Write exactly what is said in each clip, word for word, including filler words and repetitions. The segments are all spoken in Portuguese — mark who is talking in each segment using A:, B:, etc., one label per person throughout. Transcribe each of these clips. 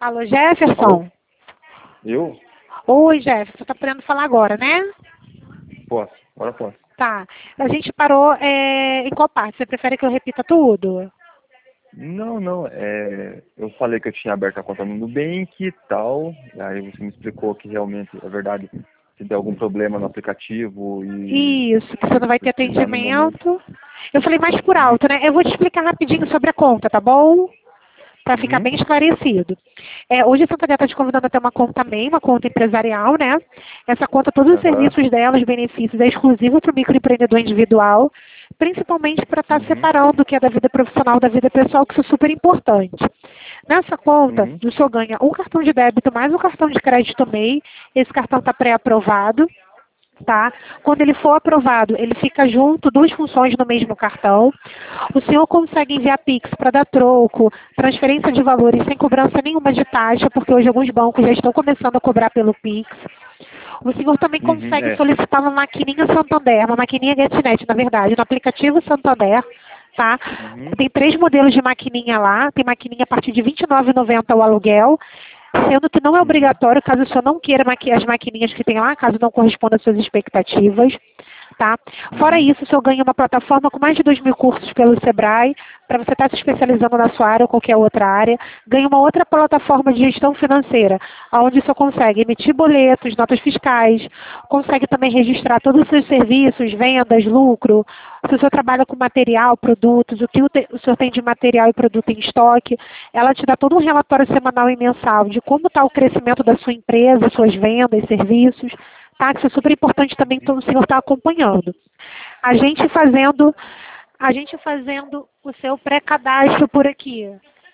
A: Alô,
B: Alô?
A: Jefferson?
B: Eu?
A: Oi, Jefferson, tá podendo falar agora, né?
B: Posso, agora posso.
A: Tá. A gente parou é, em qual parte? Você prefere que eu repita tudo?
B: Não, não, é, eu falei que eu tinha aberto a conta no Nubank e tal, aí você me explicou que realmente, é verdade, se der algum problema no aplicativo e
A: Isso, que você não vai ter
B: precisar no momento.
A: atendimento. Eu falei mais por
B: Uhum.
A: alto, né? Eu vou te explicar rapidinho sobre a conta, tá bom? Para ficar
B: Uhum.
A: bem esclarecido. É, hoje a Santander está te convidando a ter uma conta MEI, uma conta empresarial, né? Essa conta, todos os
B: Aham.
A: serviços dela, os benefícios, é exclusivo para o microempreendedor individual, principalmente para estar
B: Uhum.
A: separando o que é da vida profissional da vida pessoal, que isso é super importante. Nessa conta,
B: Uhum.
A: o senhor ganha um cartão de débito mais um cartão de crédito MEI. Esse cartão está pré-aprovado. Tá? Quando ele for aprovado, ele fica junto, duas funções no mesmo cartão. O senhor consegue enviar Pix para dar troco, transferência de valores sem cobrança nenhuma de taxa, porque hoje alguns bancos já estão começando a cobrar pelo Pix. O senhor também
B: Uhum.
A: consegue
B: É.
A: solicitar uma maquininha Santander, uma maquininha GetNet, na verdade, no aplicativo Santander, tá?
B: Uhum.
A: Tem três modelos de maquininha lá, tem maquininha a partir de vinte e nove reais e noventa centavos o aluguel, sendo que não é
B: Uhum.
A: obrigatório, caso o senhor não queira maqui as maquininhas que tem lá, caso não corresponda às suas expectativas. Tá? Fora
B: Uhum.
A: isso, o senhor ganha uma plataforma com mais de dois mil cursos pelo Sebrae, para você estar se especializando na sua área ou qualquer outra área. Ganha uma outra plataforma de gestão financeira, onde o senhor consegue emitir boletos, notas fiscais, consegue também registrar todos os seus serviços, vendas, lucro. Se o senhor trabalha com material, produtos, o que o, te, o senhor tem de material e produto em estoque, ela te dá todo um relatório semanal e mensal de como está o crescimento da sua empresa, suas vendas, serviços. Tá? Isso é super importante também, então o senhor está acompanhando. A gente fazendo, a gente fazendo o seu pré-cadastro por aqui.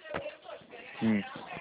B: Sim.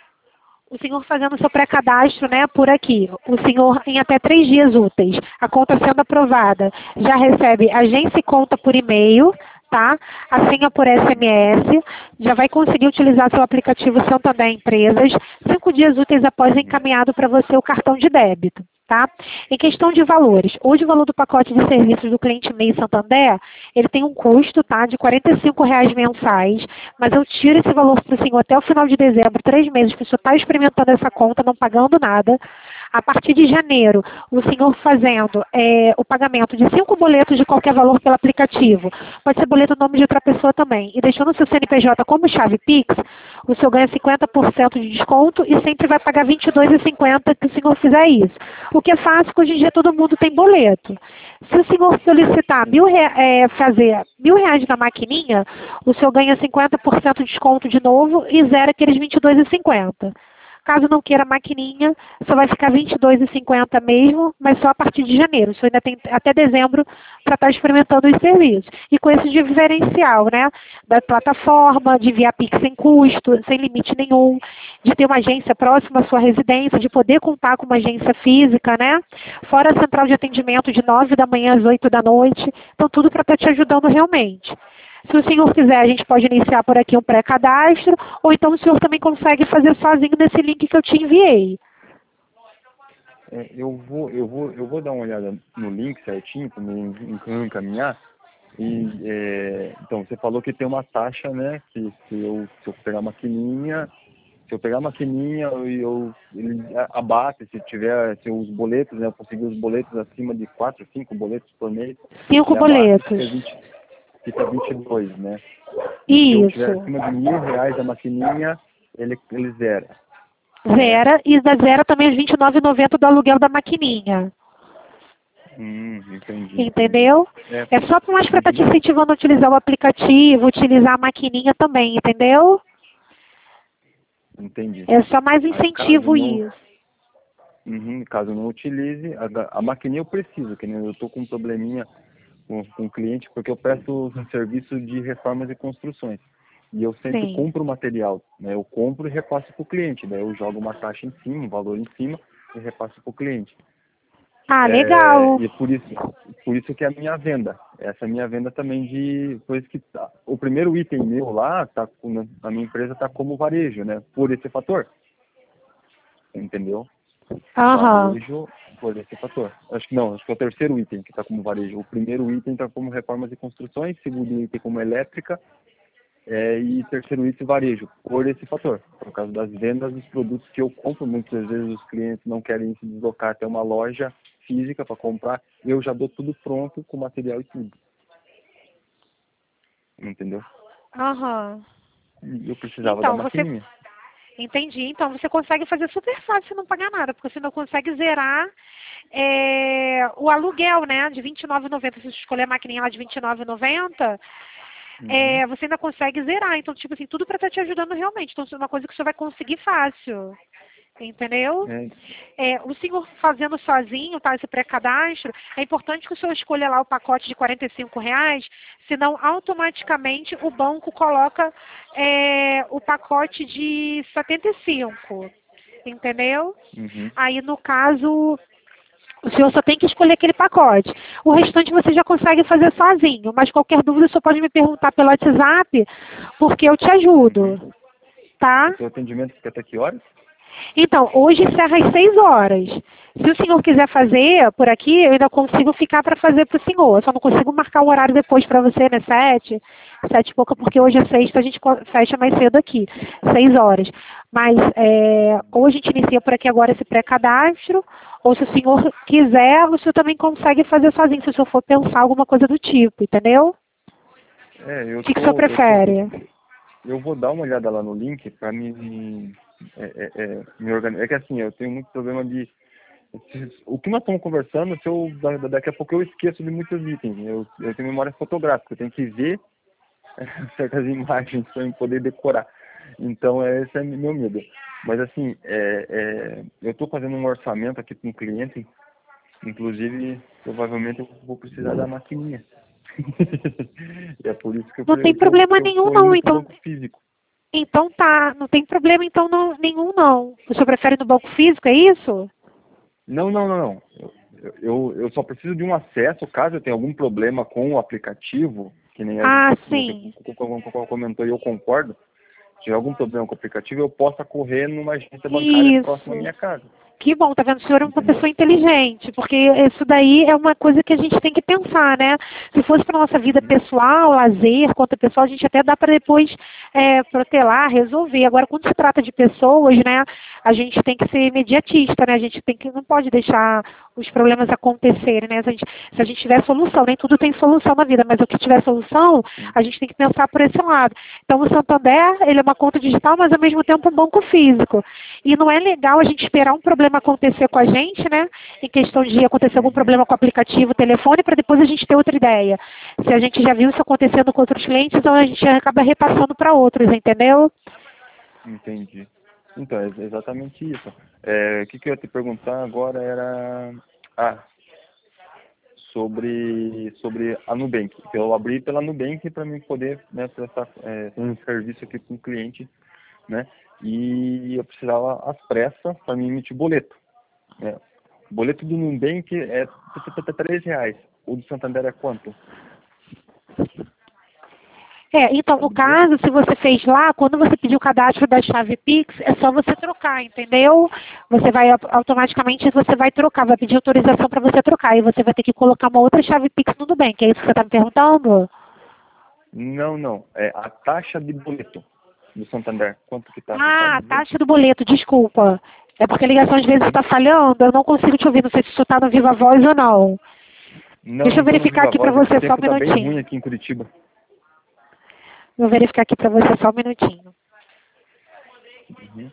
A: O senhor fazendo o seu pré-cadastro, né, por aqui. O senhor, em até três dias úteis, a conta sendo aprovada, já recebe agência e conta por e-mail, tá? A senha por S M S, já vai conseguir utilizar seu aplicativo Santander Empresas, cinco dias úteis após
B: Uhum.
A: encaminhado para você o cartão de débito. Tá? Em questão de valores, hoje o valor do pacote de serviços do cliente MEI Santander, ele tem um custo, tá, de quarenta e cinco reais mensais, mas eu tiro esse valor para o senhor até o final de dezembro, três meses que o senhor está experimentando essa conta, não pagando nada. A partir de janeiro, o senhor fazendo é, o pagamento de cinco boletos de qualquer valor pelo aplicativo, pode ser boleto no nome de outra pessoa também, e deixando o seu C N P J como chave Pix, o senhor ganha cinquenta por cento de desconto e sempre vai pagar vinte e dois reais e cinquenta centavos que o senhor fizer isso. O que é fácil, porque hoje em dia todo mundo tem boleto. Se o senhor solicitar mil, rea- é, fazer mil reais na maquininha, o senhor ganha cinquenta por cento de desconto de novo e zera aqueles vinte e dois reais e cinquenta centavos. Caso não queira maquininha, só vai ficar vinte e dois reais e cinquenta centavos mesmo, mas só a partir de janeiro. O senhor ainda tem até dezembro para estar experimentando os serviços. E com esse diferencial, né? Da plataforma, de enviar Pix sem custo, sem limite nenhum, de ter uma agência próxima à sua residência, de poder contar com uma agência física, né? Fora a central de atendimento de nove da manhã às oito da noite. Então, tudo para estar te ajudando realmente. Se o senhor quiser, a gente pode iniciar por aqui um pré-cadastro, ou então o senhor também consegue fazer sozinho nesse link que eu te enviei.
B: É, eu vou, eu vou, eu vou dar uma olhada no link certinho para me en- encaminhar. E é, então você falou que tem uma taxa, né? Que se eu, se eu pegar a maquininha, se eu pegar a maquininha e eu, ele abate, se tiver se os boletos, né? Eu conseguir os boletos acima de quatro, cinco boletos por mês,
A: Cinco
B: ele abate,
A: boletos.
B: fica vinte, fica vinte e dois, né? E se eu tiver
A: Isso.
B: acima de mil reais a maquininha, ele, ele zera, né?
A: Zera, e da zera também os vinte e nove reais e noventa centavos do aluguel da maquininha.
B: Hum, entendi, entendi.
A: Entendeu?
B: É,
A: É só mais para estar te
B: uhum,
A: incentivando a utilizar o aplicativo, utilizar a maquininha também, entendeu?
B: entendi.
A: É só mais
B: Aí caso
A: incentivo
B: não,
A: isso.
B: uhum, caso não utilize, a, da- a maquininha eu preciso, que nem eu estou com um probleminha com, com o cliente, porque eu presto um serviço de reformas e construções. E eu sempre
A: Sim.
B: compro o material, né? Eu compro e repasso para o cliente, daí eu jogo uma taxa em cima, um valor em cima e repasso para o cliente.
A: Ah,
B: É,
A: legal.
B: e por isso, por isso que é a minha venda. Essa é a minha venda também de coisa que tá, o primeiro item meu lá, tá, com- na minha empresa está como varejo, né? Por esse fator, entendeu?
A: Aham.
B: Varejo por esse fator. Acho que não, acho que é o terceiro item que está como varejo. O primeiro item está como reformas e construções, o segundo item como elétrica É, e terceiro item, varejo, por esse fator, por causa das vendas dos produtos que eu compro. Muitas vezes os clientes não querem se deslocar até uma loja física para comprar, eu já dou tudo pronto com material e tudo. Entendeu?
A: Aham.
B: E eu precisava da
A: Então, você...
B: maquininha.
A: Entendi. Então, você consegue fazer super fácil se não pagar nada, porque você não consegue zerar é, o aluguel, né, de vinte e nove reais e noventa centavos. Se você escolher a maquininha lá de vinte e nove reais e noventa centavos,
B: Uhum.
A: é, você ainda consegue zerar. Então, tipo assim, tudo para estar te ajudando realmente. Então, isso é uma coisa que você vai conseguir fácil. Entendeu?
B: É,
A: É, o senhor fazendo sozinho, tá, esse pré-cadastro, é importante que o senhor escolha lá o pacote de quarenta e cinco reais, senão automaticamente o banco coloca é, o pacote de setenta e cinco, entendeu?
B: uhum.
A: Aí, no caso, o senhor só tem que escolher aquele pacote. O restante você já consegue fazer sozinho, mas qualquer dúvida o senhor pode me perguntar pelo WhatsApp, porque eu te
B: Uhum.
A: ajudo, tá?
B: O seu atendimento fica até que horas?
A: Então, hoje encerra às seis horas. Se o senhor quiser fazer por aqui, eu ainda consigo ficar para fazer para o senhor. Eu só não consigo marcar um horário depois para você, né? Sete, sete e pouca, porque hoje é sexta, a gente co- fecha mais cedo aqui, seis horas. Mas é, ou a gente inicia por aqui agora esse pré-cadastro, ou se o senhor quiser, o senhor também consegue fazer sozinho, se o senhor for pensar alguma coisa do tipo, entendeu?
B: É, eu
A: O que, que o senhor
B: tô, eu tô, eu,
A: prefere?
B: eu vou dar uma olhada lá no link para me, é, é, é, me organizar. É que assim, eu tenho muito problema de, o que nós estamos conversando, se eu, da- da- daqui a pouco eu esqueço de muitos itens. Eu, eu tenho memória fotográfica, eu tenho que ver certas imagens para eu poder decorar. Então, é, esse é meu medo. Mas assim, é, é, eu estou fazendo um orçamento aqui com um cliente, inclusive, provavelmente eu vou precisar da maquininha. E é por isso que eu
A: Não tem problema nenhum,
B: estou
A: não.
B: indo para o
A: Então,
B: banco físico.
A: Então tá, não tem problema então não, nenhum não. O senhor prefere no banco físico, é isso?
B: Não, não, não, não. Eu, eu, eu só preciso de um acesso, caso eu tenha algum problema com o aplicativo, que nem a gente,
A: Ah,
B: você
A: sim.
B: comentou e eu concordo, se tiver algum problema com o aplicativo, eu possa correr numa agência bancária próxima à
A: Isso.
B: minha casa.
A: Que bom, tá vendo? O senhor é uma
B: Entendeu?
A: pessoa inteligente, porque isso daí é uma coisa que a gente tem que pensar, né? Se fosse para nossa vida
B: Uhum.
A: pessoal, lazer, conta pessoal, a gente até dá para depois é, protelar, resolver. Agora, quando se trata de pessoas, né, a gente tem que ser imediatista, né? A gente tem que, não pode deixar os problemas acontecerem, né? Se a gente, se a gente tiver solução, nem tudo tem solução na vida, mas o que tiver solução,
B: Sim.
A: a gente tem que pensar por esse lado. Então, o Santander, ele é uma conta digital, mas ao mesmo tempo um banco físico. E não é legal a gente esperar um problema acontecer com a gente, né? Em questão de acontecer algum
B: Uhum.
A: problema com o aplicativo, telefone, para depois a gente ter outra ideia. Se a gente já viu isso acontecendo com outros clientes, então a gente acaba repassando para outros, entendeu?
B: Entendi. Então, é exatamente isso. É, o que, que eu ia te perguntar agora era... Ah, sobre, sobre a Nubank. Eu abri pela Nubank para mim poder, né, prestar é, um serviço aqui para um cliente, né? E eu precisava às pressas para mim emitir boleto. Né? O boleto do Nubank é três reais. O do Santander é quanto?
A: É, então, no
B: Sabe dizer?
A: caso, se você fez lá, quando você pedir o cadastro da chave Pix, é só você trocar, entendeu? Você vai, automaticamente, você vai trocar, vai pedir autorização para você trocar, e você vai ter que colocar uma outra chave Pix no Nubank, é isso que você está me perguntando?
B: Não, não. É a taxa de boleto do Santander. Quanto que tá? Você sabe
A: Ah,
B: dizer?
A: taxa do boleto, desculpa. É porque a ligação às vezes
B: Uhum.
A: está falhando, eu não consigo te ouvir, não sei se isso está no Viva Voz ou não.
B: Não,
A: Deixa
B: não
A: eu
B: estou no
A: verificar
B: Viva
A: aqui para
B: Voz, é que o
A: você só um
B: tempo tá bem ruim
A: minutinho.
B: aqui em Curitiba.
A: Vou verificar aqui para você só um minutinho.
B: Uhum.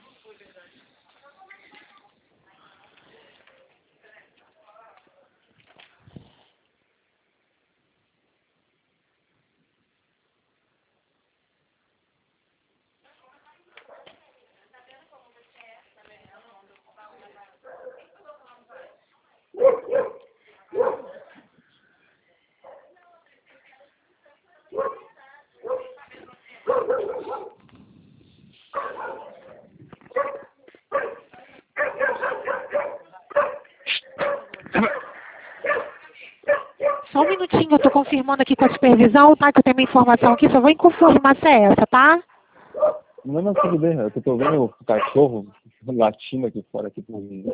A: Só um minutinho, eu estou confirmando aqui com a supervisão, tá? Que eu tenho uma informação aqui, só vou confirmar se é essa, tá?
B: Não, não, tudo bem. Eu tô vendo o cachorro latindo aqui fora, aqui pro vizinho.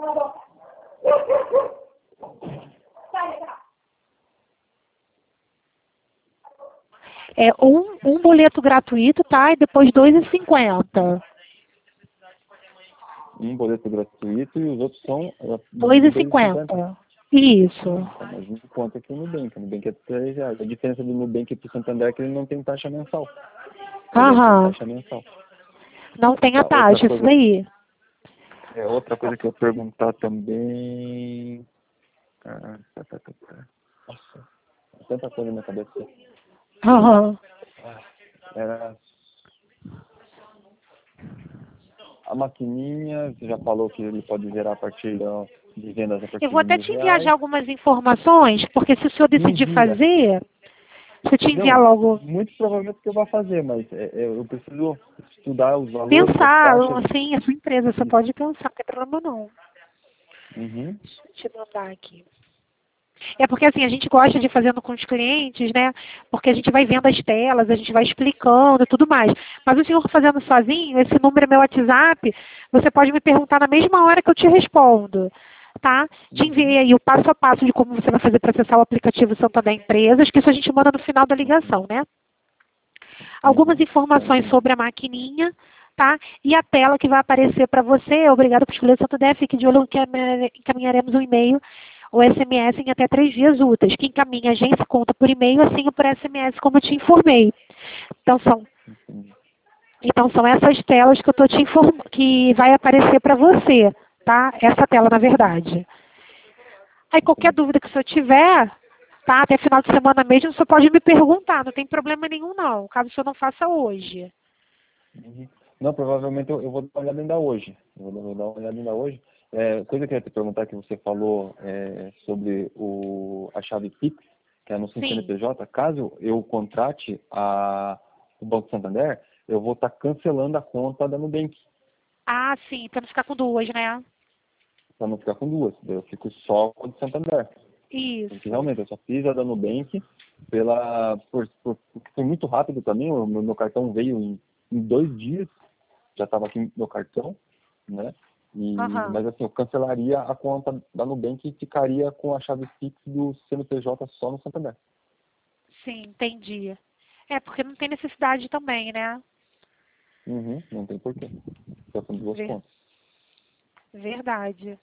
A: É um, um boleto gratuito, tá? E depois dois e cinquenta.
B: Um boleto gratuito e os outros são uh,
A: dois e
B: dois e cinquenta.
A: cinquenta. Isso.
B: Mas não conta aqui no Nubank. O Nubank é três reais. A diferença do Nubank para o Santander é que ele não tem taxa mensal.
A: Aham.
B: Tem taxa mensal.
A: Não tem a
B: Tá,
A: taxa,
B: outra
A: isso
B: coisa,
A: daí.
B: é, outra coisa que eu ia perguntar também... Ah, tá, tá, tá, tá. Nossa, tanta coisa na minha cabeça.
A: Aham.
B: Ah, era... A maquininha, você já falou que ele pode gerar a partir da, de vendas a partir
A: Eu vou
B: de
A: até
B: mil
A: te enviar
B: reais.
A: já algumas informações, porque se o senhor
B: Me
A: decidir
B: envia.
A: fazer, se eu te enviar
B: Não,
A: logo,
B: muito provavelmente que eu vou fazer, mas é, é, eu preciso estudar os valores, as
A: pensar,
B: taxas.
A: assim, a sua empresa, você pode pensar, não tem problema não.
B: Uhum.
A: Deixa eu te mandar aqui. É porque assim, a gente gosta de ir fazendo com os clientes, né? Porque a gente vai vendo as telas, a gente vai explicando e tudo mais. Mas o senhor fazendo sozinho, esse número é meu WhatsApp, você pode me perguntar na mesma hora que eu te respondo. Tá? Te enviei aí o passo a passo de como você vai fazer para acessar o aplicativo Santander Empresas, que isso a gente manda no final da ligação, né? Algumas
B: Uhum.
A: informações sobre a maquininha, tá? E a tela que vai aparecer para você. Obrigada por escolher o Santander. Fique de olho que encaminharemos um e-mail ou S M S em até três dias úteis. Quem encaminha a agência conta por e-mail, assim ou por S M S, como eu te informei. Então são, então, são essas telas que eu tô te informando, que vai aparecer para você, tá? Essa tela, na verdade. Aí qualquer dúvida que o senhor tiver, tá? Até final de semana mesmo, o senhor pode me perguntar, não tem problema nenhum não, caso o senhor não faça hoje.
B: Uhum. Não, provavelmente eu, eu vou dar uma olhada ainda hoje. Eu vou, vou dar uma olhada ainda hoje. É, coisa que eu ia te perguntar que você falou é, sobre o, a chave Pix, que é no
A: Sim.
B: C N P J. Caso eu contrate a, o Banco Santander, eu vou estar cancelando a conta da Nubank,
A: Ah, sim, para não ficar com duas, né?
B: para não ficar com duas. Daí eu fico só com a de Santander. Porque
A: Isso.
B: realmente eu só fiz a da Nubank pela, por, por, porque foi muito rápido também. O meu, meu cartão veio em, em dois dias, já estava aqui no cartão, né? E,
A: Aham.
B: mas assim, eu cancelaria a conta da Nubank e ficaria com a chave Pix do C N P J só no Santander.
A: Sim, entendi. É, porque não tem necessidade também, né?
B: Uhum, não tem porquê. Só são duas
A: Ver-
B: contas.
A: Verdade.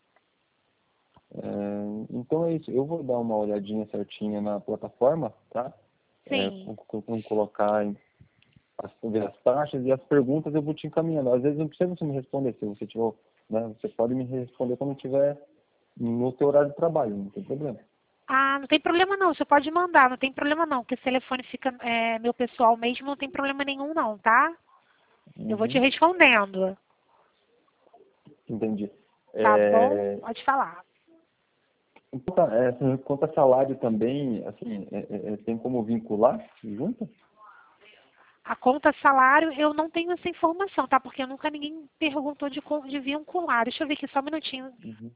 B: É, então é isso. Eu vou dar uma olhadinha certinha na plataforma, tá? É,
A: Sim.
B: com, com colocar em as, ver as taxas e as perguntas eu vou te encaminhando. Às vezes não precisa você me responder, se você tiver, né, você pode me responder quando estiver no teu horário de trabalho, não tem problema.
A: Ah, não tem problema não, você pode mandar, não tem problema não, porque esse telefone fica é, meu pessoal mesmo, não tem problema nenhum não, tá? Eu vou te
B: Uhum,
A: respondendo,
B: entendi.
A: tá bom?
B: É,
A: Pode falar.
B: quanto, a, é, assim, quanto a salário também, assim, é, é, é, tem como vincular junto?
A: A conta salário, eu não tenho essa informação, tá? Porque nunca ninguém perguntou de, con- de vincular. Deixa eu ver aqui só um minutinho.
B: Uhum.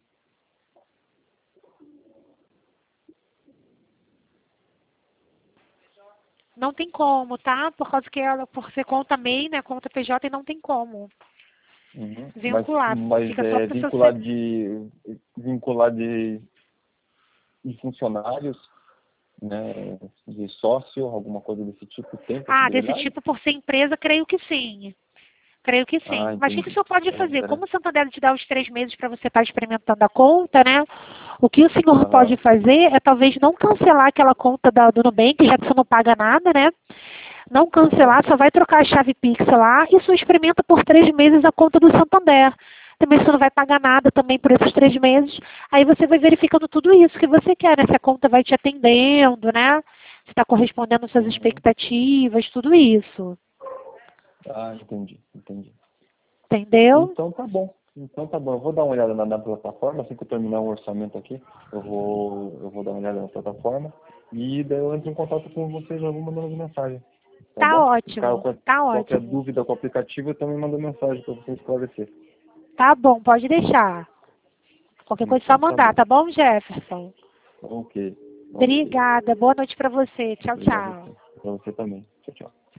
A: Não tem como, tá? Por causa que ela, por ser conta M E I, né? Conta P J, não tem como
B: Uhum. Mas,
A: vincular.
B: mas
A: Fica só
B: é,
A: para o seu...
B: vincular
A: C-
B: de vincular de, de funcionários, né, de sócio, alguma coisa desse tipo, tem
A: Ah, desse
B: possibilidade?
A: tipo, por ser empresa, creio que sim. Creio que sim.
B: Ah,
A: Mas o que, que o
B: entendi.
A: senhor pode
B: É,
A: fazer?
B: era...
A: Como o Santander te dá os três meses para você estar experimentando a conta, né? O que o senhor pode
B: Aham.
A: fazer é talvez não cancelar aquela conta da, do Nubank, já que você não paga nada, né? Não
B: Aham.
A: cancelar, só vai trocar a chave Pix lá e só experimenta por três meses a conta do Santander. Também você não vai pagar nada também por esses três meses. Aí você vai verificando tudo isso que você quer, né? Se a conta vai te atendendo, né? Se está correspondendo às suas
B: Uhum.
A: expectativas, tudo isso.
B: Ah, entendi, entendi.
A: Entendeu?
B: Então tá bom. Então tá bom. Eu vou dar uma olhada na, na plataforma, assim que eu terminar o orçamento aqui, eu vou, eu vou dar uma olhada na plataforma e daí eu entro em contato com vocês, eu vou mandando mensagem. Tá
A: Tá
B: bom? E caso
A: ótimo,
B: qual-
A: tá
B: qualquer
A: ótimo.
B: dúvida com o aplicativo, eu também mando mensagem para você esclarecer.
A: Tá bom, pode deixar. Qualquer coisa é só
B: Então tá
A: mandar,
B: bom.
A: tá bom, Jefferson?
B: Ok. Ok.
A: Obrigada, boa noite pra você. Tchau,
B: Obrigado a
A: tchau.
B: você. Pra você também. Tchau, tchau.